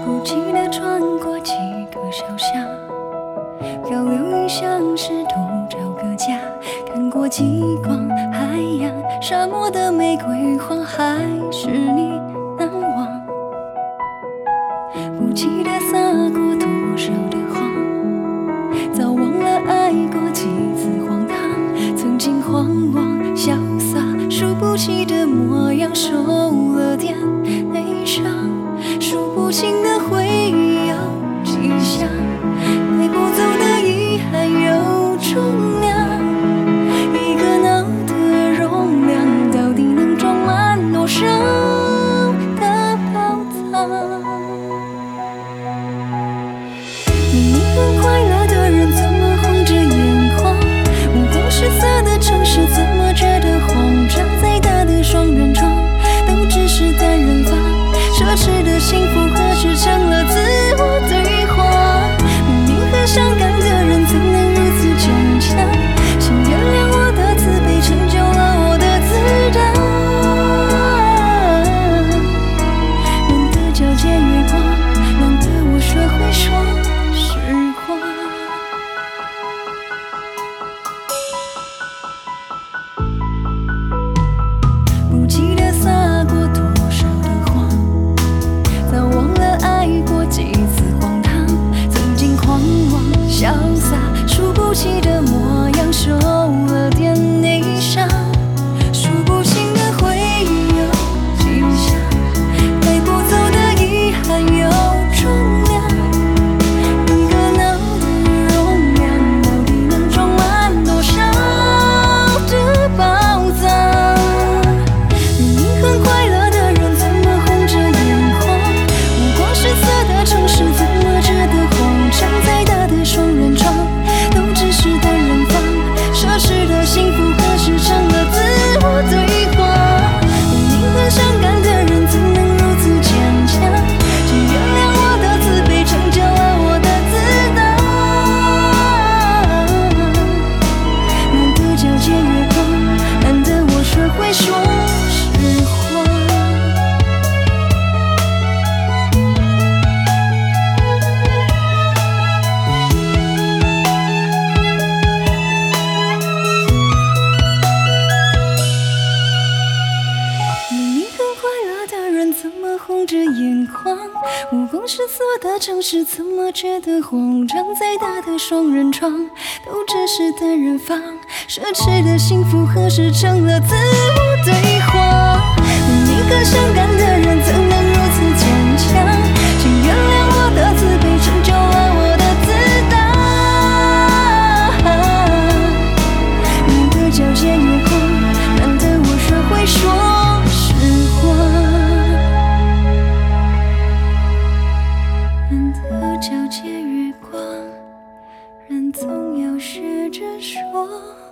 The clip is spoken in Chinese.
不记得穿过几个小巷，漂流云像是独找个家，看过极光海洋，沙漠的玫瑰花还是你难忘。不记得撒过多少的谎，早忘了爱过几次荒唐，曾经慌忙潇洒，数不起的模样，受了点内伤，数不清的回忆有几项，带不走的遗憾有重量，一个脑的容量到底能装满多少的宝藏。明明很快乐的人怎么红着眼眶，五光十色的城市怎么觉得慌张，再大的双人床都只是单人房，奢侈的幸福何时成了自我对话。明明很伤感的人怎能如此坚强，请原谅我的自卑成就了我的自大，难得皎洁月光，难得我学会说实话。不记得撒过多少的谎，早忘了爱过几次荒唐，曾经狂妄潇洒，数不起的模样，受了点内伤，数不清的回忆有几项，带不走的遗憾有重量，一个脑的容量到底能装满多少的宝藏。明明很快乐的人怎么红着眼眶，五光十色的城市怎么觉得慌张，再大的双人床都只是单人房，奢侈的幸福何时成了自我对话。明明很伤感的人怎能如此坚强，请原谅我的自卑成就了我的自大，难得皎洁月光，难得我学会说实话。明明很快乐的人怎么红着眼眶，五光十色的城市怎么觉得慌张，再大的双人床都只是单人房，奢侈的幸福何时成了自我对话。明明很伤感的人怎能如此坚强，请原谅我的自卑成就了我的自大，难得皎洁月光，难得我学会说实话，难得皎洁月光，人总要学着说